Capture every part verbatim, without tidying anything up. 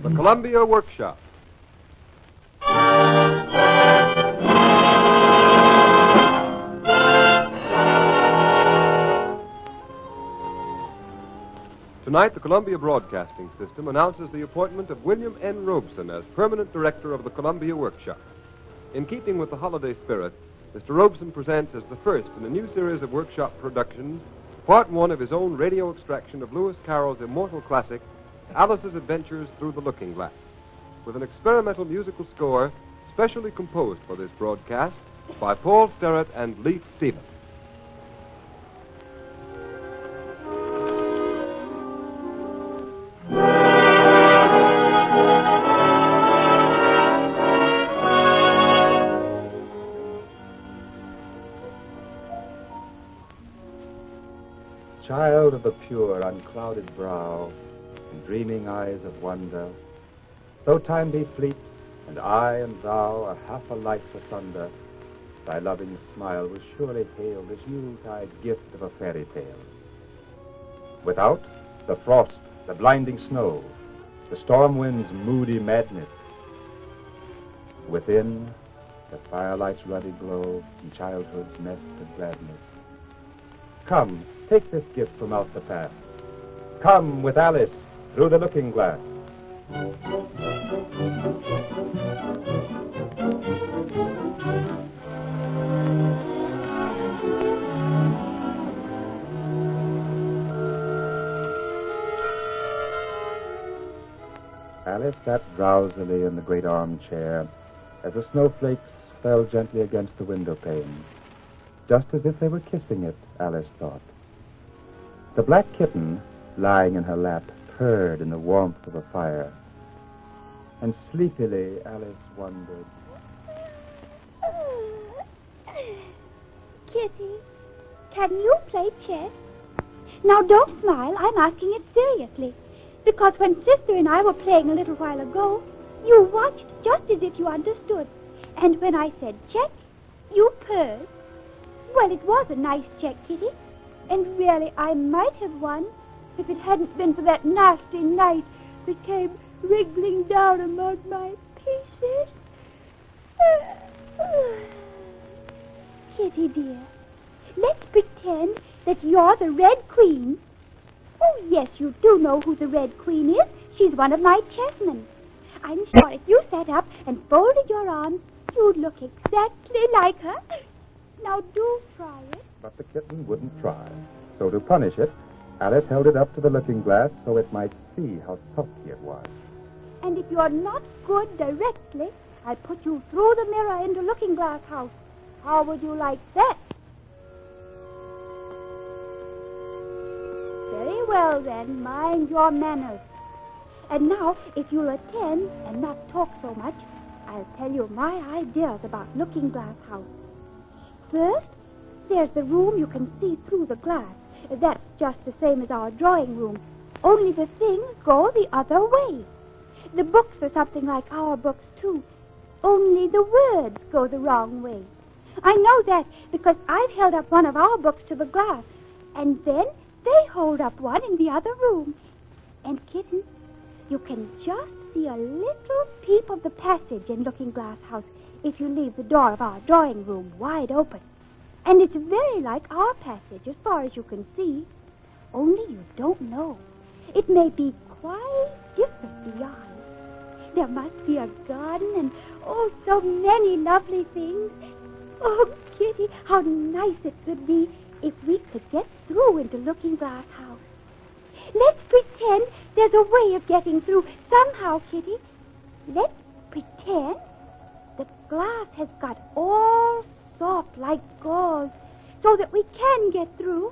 The Columbia Workshop. Tonight, the Columbia Broadcasting System announces the appointment of William N. Robeson as permanent director of the Columbia Workshop. In keeping with the holiday spirit, Mister Robeson presents as the first in a new series of workshop productions part one of his own radio extraction of Lewis Carroll's immortal classic, Alice's Adventures Through the Looking Glass, with an experimental musical score specially composed for this broadcast by Paul Sterrett and Leith Stevens. Child of the pure, unclouded brow, and dreaming eyes of wonder, though time be fleet, and I and thou are half a life asunder, thy loving smile was surely hailed as Yuletide gift of a fairy tale. Without, the frost, the blinding snow, the storm wind's moody madness. Within, the firelight's ruddy glow, and childhood's nest of gladness. Come, take this gift from out the past. Come with Alice through the looking glass. Alice sat drowsily in the great armchair as the snowflakes fell gently against the window pane. Just as if they were kissing it, Alice thought. The black kitten, lying in her lap, purred in the warmth of the fire. And sleepily, Alice wondered. Kitty, can you play chess? Now, don't smile. I'm asking it seriously. Because when Sister and I were playing a little while ago, you watched just as if you understood. And when I said check, you purred. Well, it was a nice check, Kitty. And really, I might have won if it hadn't been for that nasty knight that came wriggling down among my pieces. Kitty, dear, let's pretend that you're the Red Queen. Oh, yes, you do know who the Red Queen is. She's one of my chessmen. I'm sure if you sat up and folded your arms, you'd look exactly like her. Now, do try it. But the kitten wouldn't try. So to punish it, Alice held it up to the looking glass so it might see how sulky it was. And if you're not good directly, I'll put you through the mirror into Looking Glass House. How would you like that? Very well, then. Mind your manners. And now, if you'll attend and not talk so much, I'll tell you my ideas about Looking Glass House. First, there's the room you can see through the glass. That's just the same as our drawing room, only the things go the other way. The books are something like our books, too, only the words go the wrong way. I know that because I've held up one of our books to the glass, and then they hold up one in the other room. And, Kitten, you can just see a little peep of the passage in Looking Glass House if you leave the door of our drawing room wide open. And it's very like our passage as far as you can see. Only you don't know. It may be quite different beyond. There must be a garden and, oh, so many lovely things. Oh, Kitty, how nice it could be if we could get through into Looking Glass House. Let's pretend there's a way of getting through somehow, Kitty. Let's pretend the glass has got all soft like gauze so that we can get through.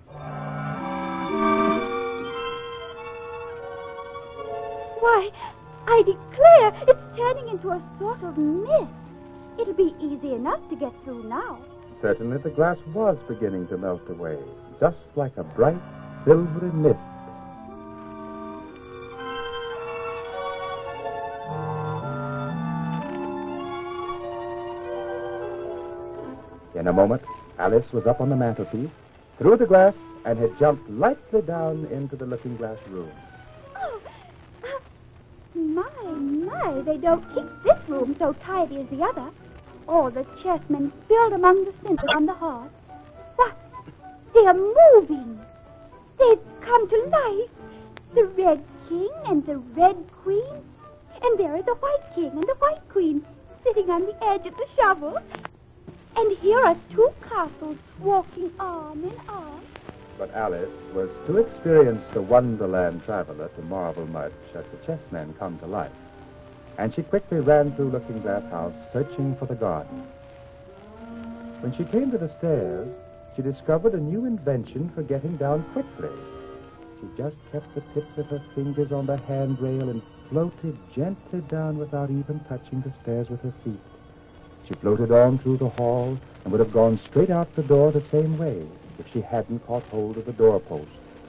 Why, I declare it's turning into a sort of mist. It'll be easy enough to get through now. Certainly the glass was beginning to melt away, just like a bright, silvery mist. In a moment, Alice was up on the mantelpiece, through the glass, and had jumped lightly down into the looking glass room. Oh, uh, my, why they don't keep this room so tidy as the other. All the chessmen spilled among the cinders on the hearth. What? They're moving. They've come to life. The Red King and the Red Queen. And there are the White King and the White Queen sitting on the edge of the shovel. And here are two castles walking arm in arm. But Alice was too experienced a Wonderland traveler to marvel much at the chessmen come to life. And she quickly ran through Looking Glass House, searching for the garden. When she came to the stairs, she discovered a new invention for getting down quickly. She just kept the tips of her fingers on the handrail and floated gently down without even touching the stairs with her feet. She floated on through the hall and would have gone straight out the door the same way if she hadn't caught hold of the doorpost.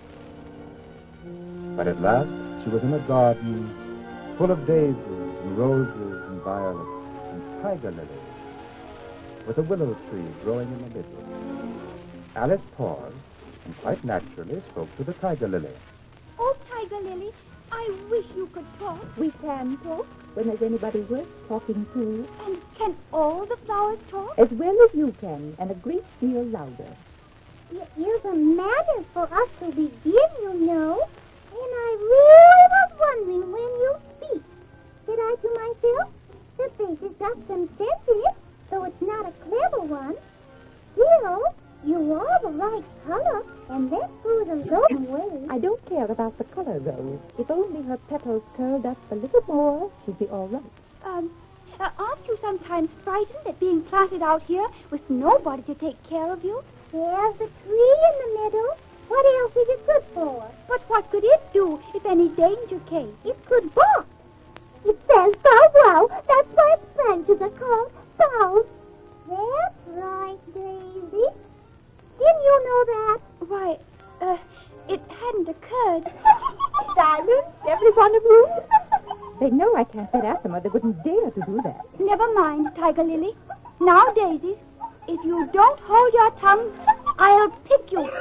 But at last she was in a garden full of daisies and roses and violets and tiger lilies, with a willow tree growing in the middle. Alice paused and quite naturally spoke to the tiger lily. Oh, Tiger Lily, I wish you could talk. We can talk when there's anybody worth talking to. And can all the flowers talk? As well as you can, and a great deal louder. It is a matter for us to begin, you know. And I really was wondering when you speak. Said I to myself, the face has got some sense in it, though it's not a clever one. Still, you are the right color, and that goes a long way. I don't care about the color, Rose. If only her petals curled up a little more, she'd be all right. Um, uh, aren't you sometimes frightened at being planted out here with nobody to take care of you? There's a tree in the middle. What else is it good for? But what could it do if any danger came? It could bark. It says bow wow. That's why its branches are called bows. That's right, Daisy. Didn't you know that? Why, uh, it hadn't occurred. Silence, every one of you. They know I can't get at them, or they wouldn't dare to do that. Never mind, Tiger Lily. Now, Daisy, if you don't hold your tongue, I'll pick you.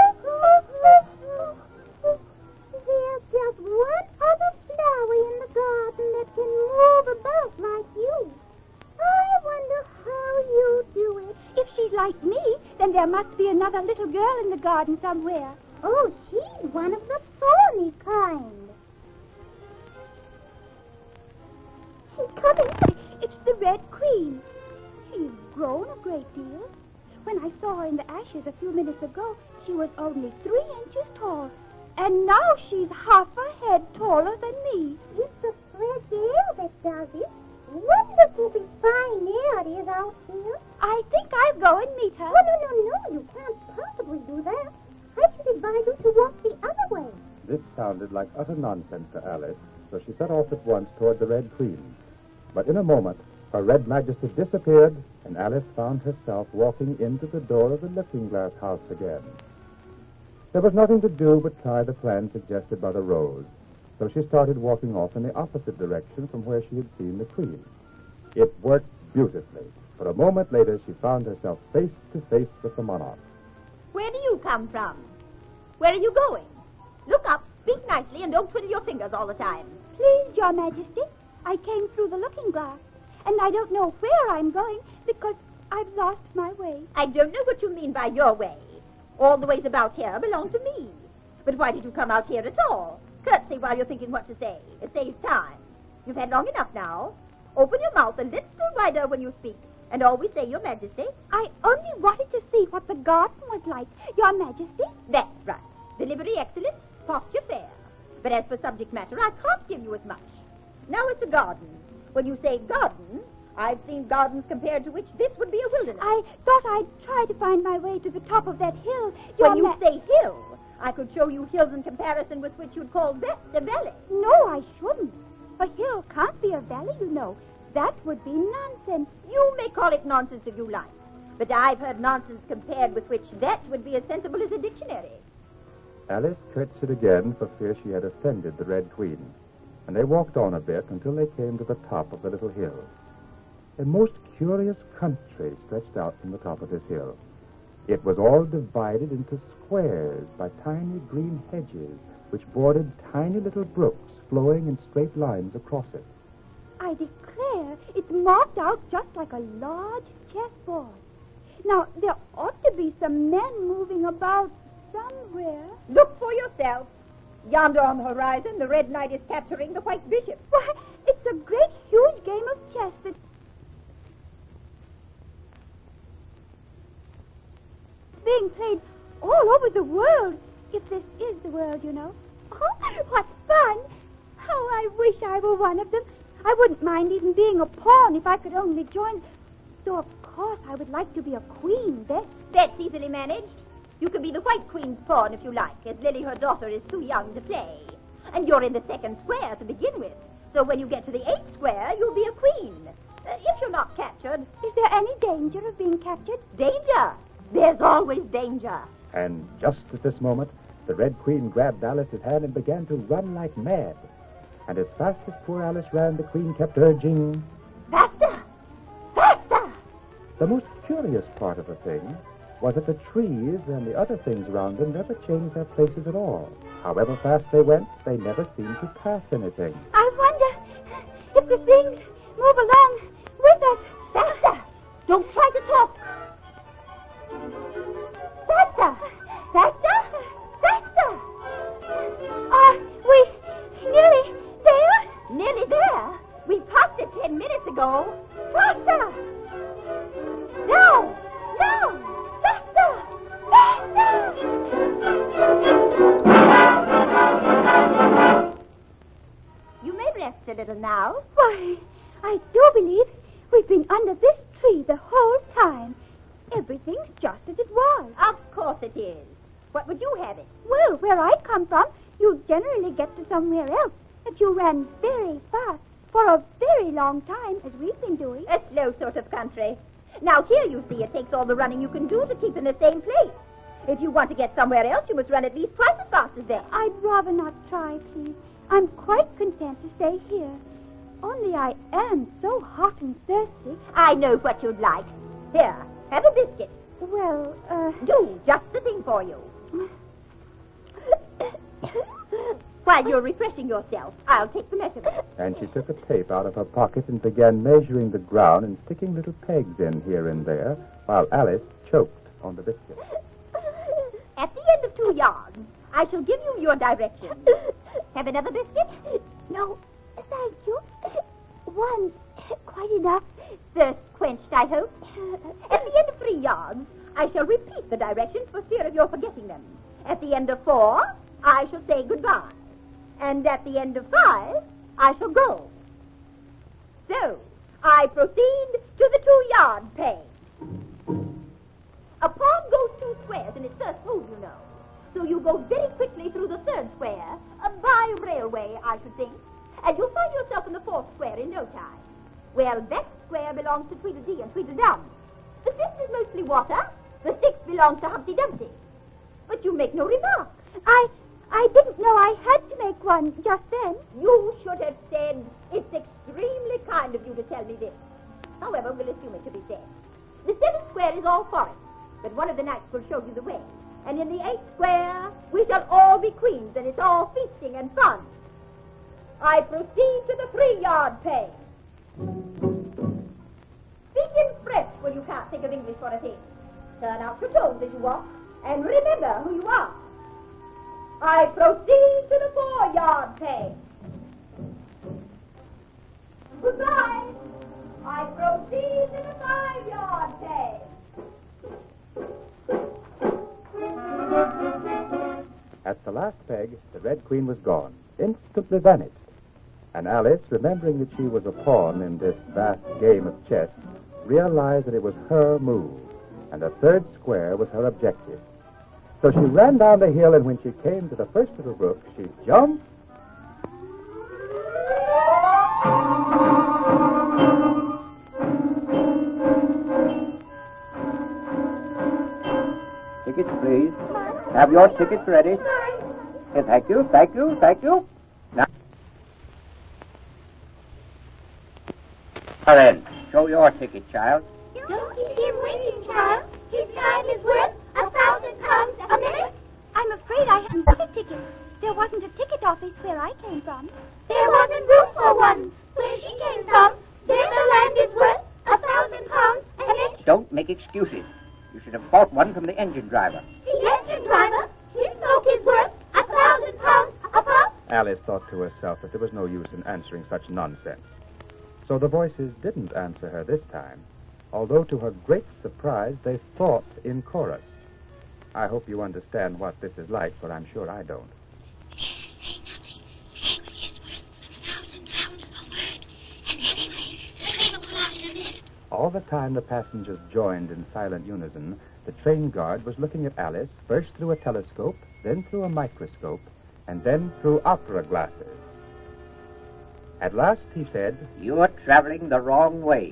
There's just one other flower in the garden that can move about like you. I wonder how you do it. If she's like me, then there must be another little girl in the garden somewhere. Oh, she's one of the thorny kind. She's coming. It's the Red Queen. She's grown a great deal. When I saw her in the ashes a few minutes ago, she was only three inches tall. And now she's half a head taller than me. It's the fresh air that does it. Wonderfully fine air it is out here. I think I'll go and meet her. Oh, no, no, no. You can't possibly do that. I should advise you to walk the other way. This sounded like utter nonsense to Alice, so she set off at once toward the Red Queen. But in a moment, her Red Majesty disappeared, and Alice found herself walking into the door of the Looking Glass House again. There was nothing to do but try the plan suggested by the rose, so she started walking off in the opposite direction from where she had seen the Queen. It worked beautifully, but a moment later she found herself face to face with the monarch. Where do you come from? Where are you going? Look up, speak nicely, and don't twiddle your fingers all the time. Please, Your Majesty, I came through the looking glass, and I don't know where I'm going because I've lost my way. I don't know what you mean by your way. All the ways about here belong to me. But why did you come out here at all? Curtsy while you're thinking what to say. It saves time. You've had long enough now. Open your mouth a little wider when you speak, and always say, Your Majesty. I only wanted to see what the garden was like, Your Majesty. That's right. Delivery excellent, posture fair. But as for subject matter, I can't give you as much. Now it's a garden. When you say garden, I've seen gardens compared to which this would be a wilderness. I thought I'd try to find my way to the top of that hill. Your When you Ma- say hill, I could show you hills in comparison with which you'd call this a valley. No, I shouldn't. A hill can't be a valley, you know. That would be nonsense. You may call it nonsense if you like, but I've heard nonsense compared with which that would be as sensible as a dictionary. Alice curtsied again for fear she had offended the Red Queen, and they walked on a bit until they came to the top of the little hill. A most curious country stretched out from the top of this hill. It was all divided into squares by tiny green hedges, which bordered tiny little brooks flowing in straight lines across it. I declare it's marked out just like a large chessboard. Now, there ought to be some men moving about somewhere. Look for yourself. Yonder on the horizon, the Red Knight is capturing the White Bishop. Why, it's a great, huge game of chess that's being played all over the world, if this is the world, you know. Oh, what fun! How I wish I were one of them. I wouldn't mind even being a pawn if I could only join. Though, of course, I would like to be a queen, Bess. That's easily managed. You can be the White Queen's pawn if you like, as Lily, her daughter, is too young to play. And you're in the second square to begin with. So when you get to the eighth square, you'll be a queen. Uh, if you're not captured. Is there any danger of being captured? Danger? There's always danger. And just at this moment, the Red Queen grabbed Alice's hand and began to run like mad. And as fast as poor Alice ran, the Queen kept urging, Faster! Faster! The most curious part of the thing was that the trees and the other things around them never changed their places at all. However fast they went, they never seemed to pass anything. I wonder if the things move along with us. Faster! Don't try to talk. Faster! Faster! Faster! Are we nearly there? Nearly there? We passed it ten minutes ago. Faster! No! No! Faster! Faster! You may rest a little now. Why, I do believe we've been under this tree the whole time. Everything's just as it was. Of course it is. What would you have it? Well, where I come from, you generally get to somewhere else. But you ran very fast for a very long time, as we've been doing. A slow sort of country. Now, here you see it takes all the running you can do to keep in the same place. If you want to get somewhere else, you must run at least twice as fast as that. I'd rather not try, please. I'm quite content to stay here. Only I am so hot and thirsty. I know what you'd like. Here, have a biscuit. Well, uh... Do, just the thing for you. While you're refreshing yourself, I'll take the measurement. And she took a tape out of her pocket and began measuring the ground and sticking little pegs in here and there, while Alice choked on the biscuit. At the end of two yards, I shall give you your directions. Have another biscuit? No, thank you. One, quite enough. Thirst quenched, I hope. At the end of three yards, I shall repeat the directions for fear of your forgetting them. At the end of four, I shall say goodbye. And at the end of five, I shall go. So, I proceed to the two-yard peg. A pawn goes two squares in its first move, you know. So you go very quickly through the third square, uh, by railway, I should think, and you'll find yourself in the fourth square in no time. Well, that square belongs to Tweedledee and Tweedledum. The fifth is mostly water. The sixth belongs to Humpty Dumpty. But you make no remark. I... I didn't know I had to make one just then. You should have said, it's extremely kind of you to tell me this. However, we'll assume it to be said. The seventh square is all forest, but one of the knights will show you the way. And in the eighth square, we shall all be queens, and it's all feasting and fun. I proceed to the three-yard peg. Speak in French when you can't think of English for a thing. Turn out your tones as you walk, and remember who you are. I proceed to the four-yard peg. Goodbye. I proceed to the five-yard peg. At the last peg, the Red Queen was gone, instantly vanished. And Alice, remembering that she was a pawn in this vast game of chess, realized that it was her move, and the third square was her objective. So she ran down the hill, and when she came to the first little brook, she jumped. Tickets, please. Have your tickets ready. Yes, thank you, thank you, thank you. Now, then, show your ticket, child. Don't keep him waiting, child. His time is worth a thousand pounds a minute. I'm afraid I haven't got a ticket. There wasn't a ticket office where I came from. There wasn't room for one where she came from. don't make excuses. You should have bought one from the engine driver. The engine driver? His smoke is worth a thousand pounds a pop. Alice thought to herself that there was no use in answering such nonsense. So the voices didn't answer her this time, although to her great surprise they thought in chorus. I hope you understand what this is like, for I'm sure I don't. All the time the passengers joined in silent unison, the train guard was looking at Alice first through a telescope, then through a microscope, and then through opera glasses. At last he said, You're traveling the wrong way.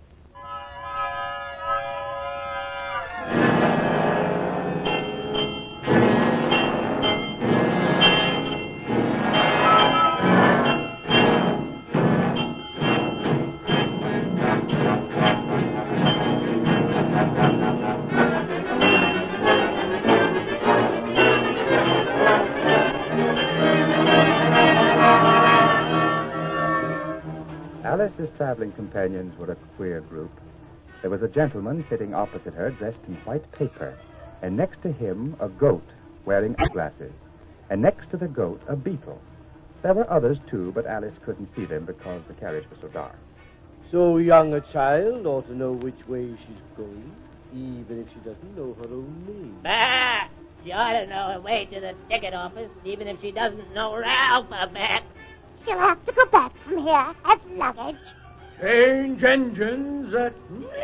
Alice's traveling companions were a queer group. There was a gentleman sitting opposite her dressed in white paper, and next to him a goat wearing eyeglasses, and next to the goat a beetle. There were others, too, but Alice couldn't see them because the carriage was so dark. So young a child ought to know which way she's going, even if she doesn't know her own name. Bah! She ought to know her way to the ticket office, even if she doesn't know her alphabet. She'll have to go back from here as luggage. Change engines at...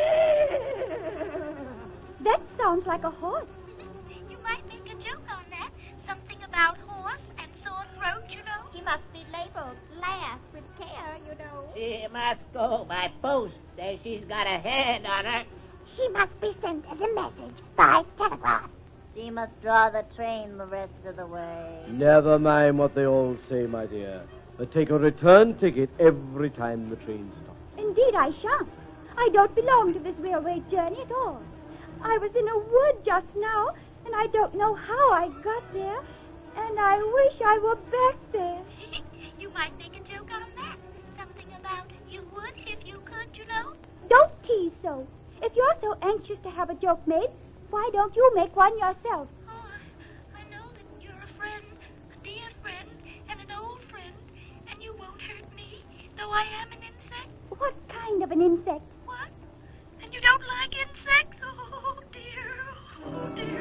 That sounds like a horse. You might make a joke on that. Something about horse and sore throat, you know. He must be labeled last with care, you know. She must go by post. Say she's got a hand on her. She must be sent as a message by telegraph. She must draw the train the rest of the way. Never mind what they all say, my dear. But take a return ticket every time the train stops. Indeed, I shan't. I don't belong to this railway journey at all. I was in a wood just now, and I don't know how I got there, and I wish I were back there. You might make a joke on that. Something about you would if you could, you know. Don't tease so. If you're so anxious to have a joke made, why don't you make one yourself? Oh, I know that you're a friend, a dear friend, and an old friend, and you won't hurt me, though I am an insect. What kind of an insect? What? And you don't like insects? Oh, dear. Oh, dear.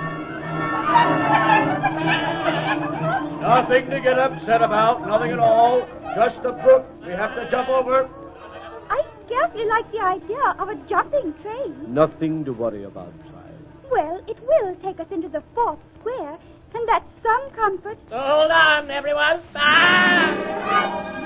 Nothing to get upset about, nothing at all. Just a brook we have to jump over. I scarcely like the idea of a jumping train. Nothing to worry about, child. Well, it will take us into the fourth square, and that's some comfort. Hold on, everyone. Ah!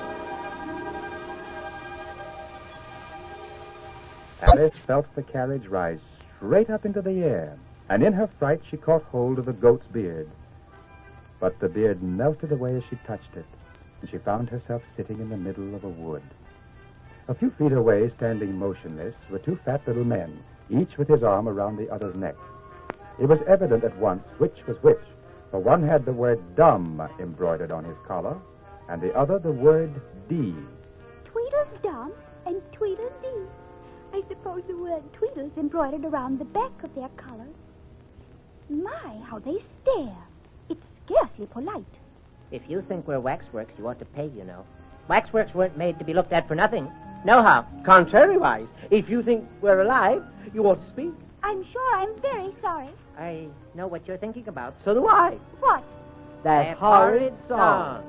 Alice felt the carriage rise straight up into the air, and in her fright she caught hold of the goat's beard. But the beard melted away as she touched it, and she found herself sitting in the middle of a wood. A few feet away, standing motionless, were two fat little men, each with his arm around the other's neck. It was evident at once which was which, for one had the word dumb embroidered on his collar, and the other the word D. Tweedledum and Tweedledee. I suppose the word Tweedle's embroidered around the back of their collars. My, how they stare. It's scarcely polite. If you think we're waxworks, you ought to pay, you know. Waxworks weren't made to be looked at for nothing. No how. Contrariwise, if you think we're alive, you ought to speak. I'm sure I'm very sorry. I know what you're thinking about. So do I. What? That horrid song.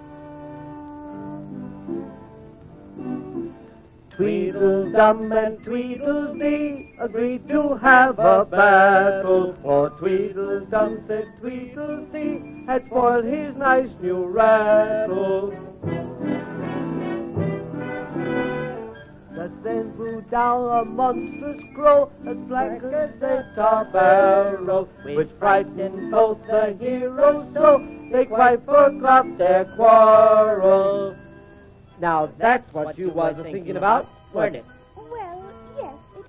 Tweedledum and Tweedledee agreed to have a battle, for Tweedledum said Tweedledee had spoiled his nice new rattle. Just then flew down a monstrous crow as black as a tar barrel, which frightened both the heroes so they quite forgot their quarrel. Now that's what you was thinking about, weren't it? Well, yes, it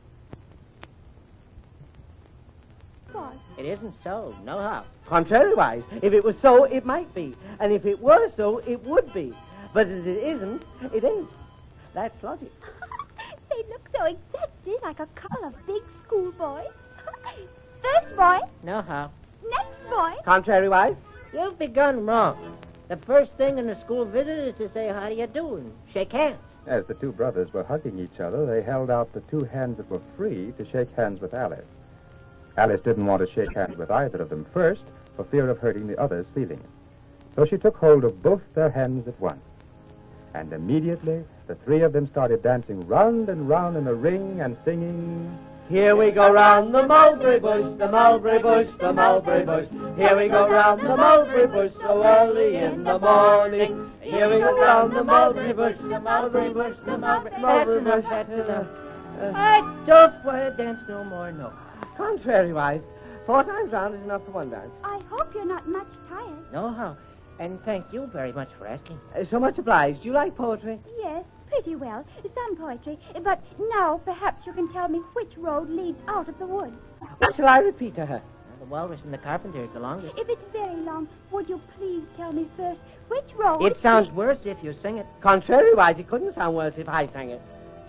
was. It isn't so. No how. Contrariwise, if it was so, it might be. And if it were so, it would be. But as it isn't, it ain't. That's logic. Say, They look so exactly like a couple of big schoolboys. First boy, No how. next boy. Contrariwise? You've begun wrong. The first thing in a school visit is to say, how do you do, and shake hands. As the two brothers were hugging each other, they held out the two hands that were free to shake hands with Alice. Alice didn't want to shake hands with either of them first, for fear of hurting the other's feelings. So she took hold of both their hands at once. And immediately, the three of them started dancing round and round in a ring and singing... Here we go round the mulberry bush, the mulberry bush, the mulberry bush. Here we go round the mulberry bush so early in the morning. Here we go round the mulberry bush, the mulberry bush, the mulberry, mulberry bush. That's enough. I don't want to dance no more, no. Contrariwise, four times round is enough for one dance. I hope you're not much tired. No how. And thank you very much for asking. Uh, so much obliged. Do you like poetry? Yes, pretty well. Some poetry. But now perhaps you can tell me which road leads out of the woods. What shall I repeat to her? Well, the walrus and the carpenter is the longest. If it's very long, would you please tell me first which road... It sounds worse if you sing it. Contrariwise, it couldn't sound worse if I sang it.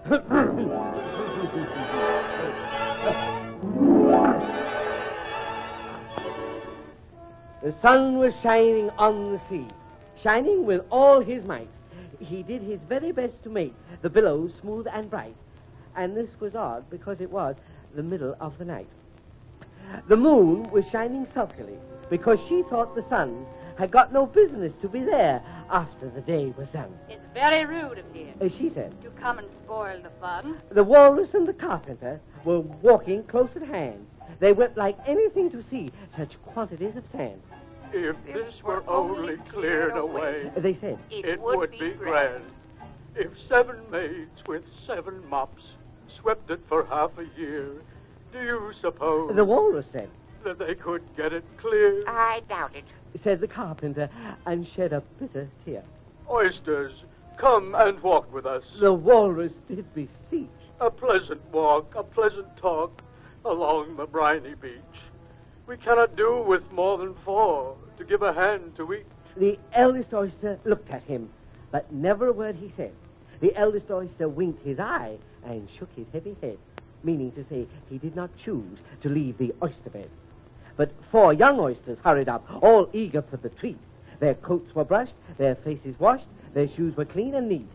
The sun was shining on the sea, shining with all his might. He did his very best to make the billows smooth and bright. And this was odd because it was the middle of the night. The moon was shining sulkily because she thought the sun had got no business to be there after the day was done. It's very rude of him. As she said, to come and spoil the fun. the walrus and the carpenter were walking close at hand. They went like anything to see such quantities of sand. If this were only cleared away, They said, it would be grand. If seven maids with seven mops swept it for half a year, do you suppose the walrus said, that they could get it clear? I doubt it. said the carpenter, and shed a bitter tear. Oysters, come and walk with us. The walrus did beseech. A pleasant walk, a pleasant talk along the briny beach. We cannot do with more than four to give a hand to each. The eldest oyster looked at him, but never a word he said. The eldest oyster winked his eye and shook his heavy head, meaning to say he did not choose to leave the oyster bed. But four young oysters hurried up, all eager for the treat. Their coats were brushed, their faces washed, their shoes were clean and neat.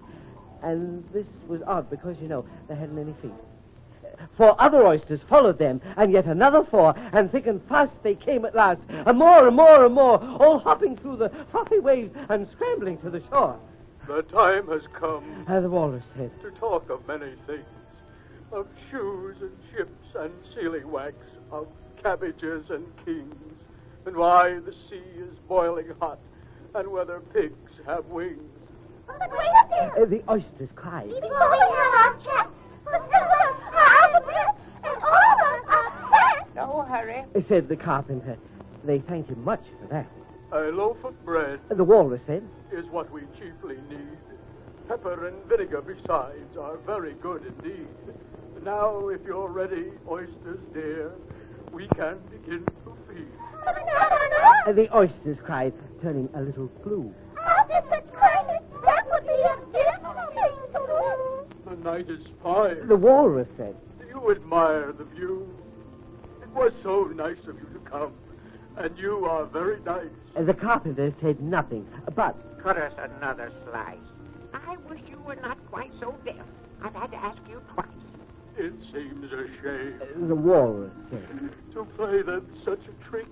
And this was odd because, you know, they hadn't any feet. Four other oysters followed them, and yet another four, and thick and fast they came at last, and more and more and more, all hopping through the frothy waves and scrambling to the shore. The time has come, And the walrus said, to talk of many things, of shoes and ships and sealing wax, of cabbages and kings, and why the sea is boiling hot, and whether pigs have wings. But wait a minute. uh, the oysters cried. Before we have our chat, the silver, our breath, and all of us are fat. No hurry. said the carpenter. They thanked him much for that. A loaf of bread The walrus said, is what we chiefly need. Pepper and vinegar besides are very good indeed. Now, if you're ready, oysters dear, we can begin to feed. No, no, no. uh, the oysters cried, turning a little blue. After such kindness, that would be a difficult thing to do. The night is fine. The walrus said, Do you admire the view? It was so nice of you to come, and you are very nice. uh, the carpenter said nothing, but Cut us another slice. I wish you were not quite so deaf. I've had to ask you twice. It seems a shame uh, the walrus said, to play them such a trick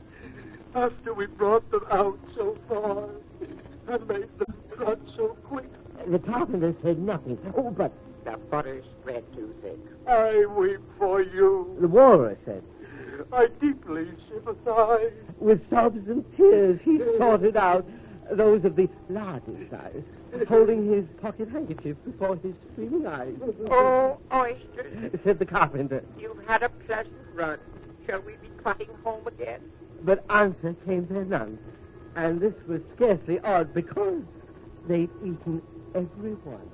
after we brought them out so far and made them run so quick. The carpenter said nothing. Oh, but The butter's spread too thick. I weep for you. the walrus said, I deeply sympathize. with sobs and tears, he sorted out those of the largest size, holding his pocket handkerchief before his streaming eyes. Oh, oysters, said the carpenter. you've had a pleasant run. Shall we be trotting home again? But answer came there none, and this was scarcely odd because they'd eaten every one.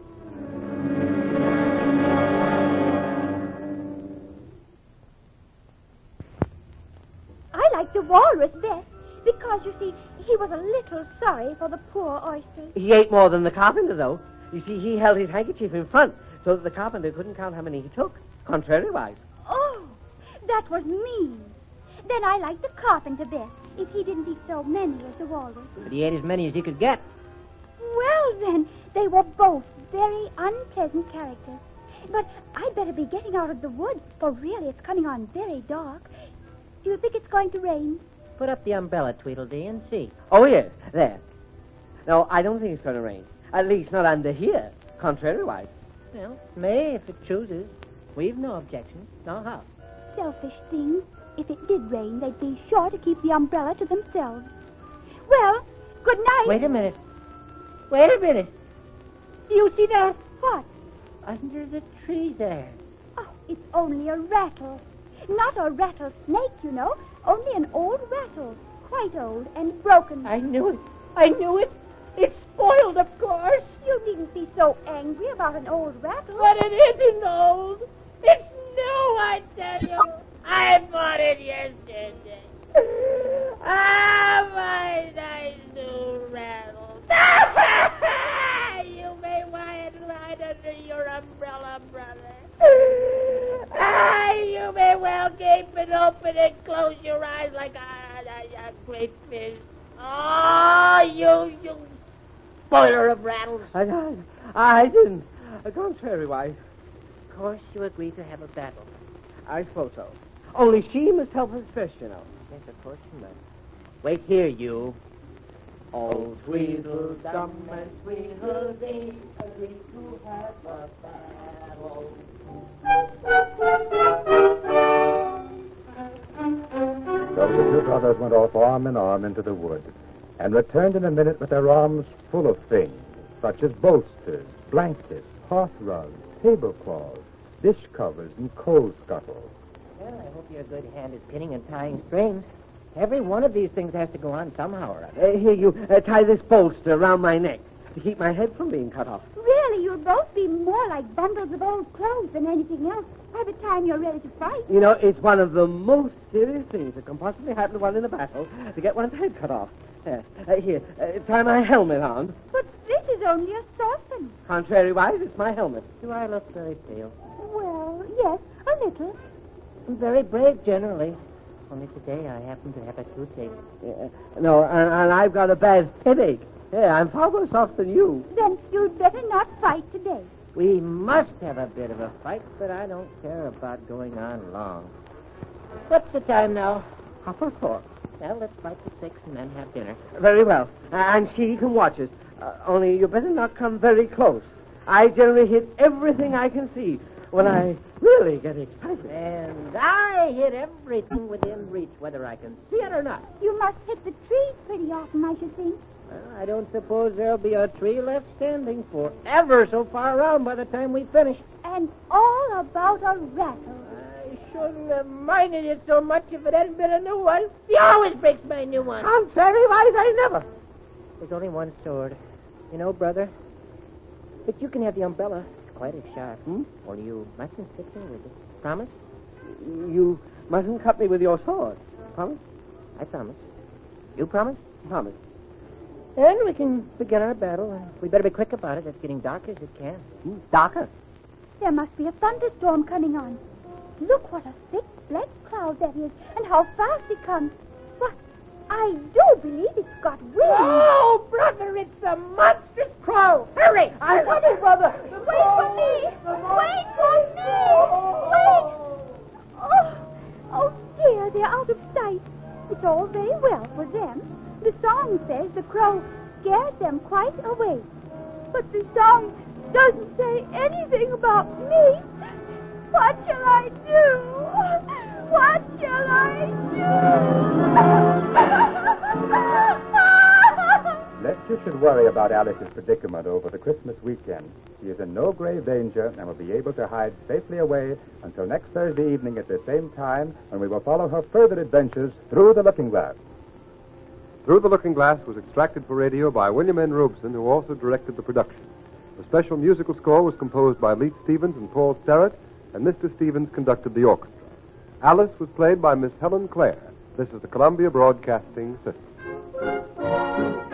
I like the walrus best because, you see, he was a little sorry for the poor oysters. He ate more than the carpenter, though. You see, he held his handkerchief in front so that the carpenter couldn't count how many he took, contrariwise. Oh, that was mean. Then I liked the carpenter best, if he didn't eat so many as the walrus. But he ate as many as he could get. Well, then, they were both very unpleasant characters. But I'd better be getting out of the wood, for really it's coming on very dark. Do you think it's going to rain? Put up the umbrella, Tweedledee, and see. Oh, yes, there. No, I don't think it's going to rain. At least not under here, contrariwise. Well, it may if it chooses. We've no objection. No how. Selfish things. If it did rain, they'd be sure to keep the umbrella to themselves. Well, good night. Wait a minute. Wait a minute. Do you see that? What? Under the tree there. Oh, it's only a rattle. Not a rattlesnake, you know. Only an old rattle. Quite old and broken. I knew it. I knew it. It's spoiled, of course. You needn't be so angry about an old rattle. But it isn't old. It's new, I tell you. I bought it yesterday. Ah, my nice new rattle. You may want it right under your umbrella, brother. Ah, you may well gape and open and close your eyes like a, a, a great fish. Oh, you, you spoiler of rattles. I, I, I didn't. Contrariwise. Of course you agreed to have a battle. I suppose so. Only she must help us first, you know. Yes, of course you must. Wait here, you. Oh, Tweedledum and Tweedledee agreed to have a battle. So the two brothers went off arm in arm into the wood, and returned in a minute with their arms full of things, such as bolsters, blankets, hearth rugs, tablecloths, dish covers, and coal scuttles. Well, I hope you're a good hand at pinning and tying strings. Every one of these things has to go on somehow or other. Uh, here, you uh, tie this bolster around my neck to keep my head from being cut off. Really, you'll both be more like bundles of old clothes than anything else by the time you're ready to fight. You know, it's one of the most serious things that can possibly happen to one in a battle, to get one's head cut off. Uh, uh, here, uh, tie my helmet on. But this is only a saucepan. Contrariwise, it's my helmet. Do I look very pale? Well, yes, a little. I'm very brave generally. Only today I happen to have a toothache. Yeah, no, and, and I've got a bad headache. Yeah, I'm far worse off than you. Then you'd better not fight today. We must have a bit of a fight, but I don't care about going on long. What's the time now? Half past four. Well, let's fight till six and then have dinner. Very well. Uh, and she can watch us. Uh, only you better not come very close. I generally hit everything I can see when I really get excited. And I hit everything within reach, whether I can see it or not. You must hit the trees pretty often, I should think. Well, I don't suppose there'll be a tree left standing for ever so far around by the time we finish. And all about a rattle. I shouldn't have minded it so much if it hadn't been a new one. He always breaks my new one. Contrariwise, I never. There's only one sword. You know, brother, but you can have the umbrella. It's quite as sharp. Hmm? Only you mustn't hit me with it. Promise? You mustn't cut me with your sword. Promise? I promise. You promise? Promise. Then we can begin our battle, and we better be quick about it. It's getting dark as it can. Hmm? Darker? There must be a thunderstorm coming on. Look what a thick black cloud that is, and how fast it comes. What? I do believe it's got wings. Oh, brother, it's a monstrous crow. Hurry! I'm coming, brother. Wait for me! Wait for me! Wait! Oh, oh dear, they're out of sight. It's all very well for them. The song says the crow scared them quite away. But the song doesn't say anything about me. What shall I do? What shall I do? Lest you should worry about Alice's predicament over the Christmas weekend, she is in no grave danger and will be able to hide safely away until next Thursday evening at the same time, when we will follow her further adventures through the Looking Glass. Through the Looking Glass was extracted for radio by William N. Robeson, who also directed the production. The special musical score was composed by Leet Stevens and Paul Sterrett, and Mister Stevens conducted the orchestra. Alice was played by Miss Helen Clare. This is the Columbia Broadcasting System.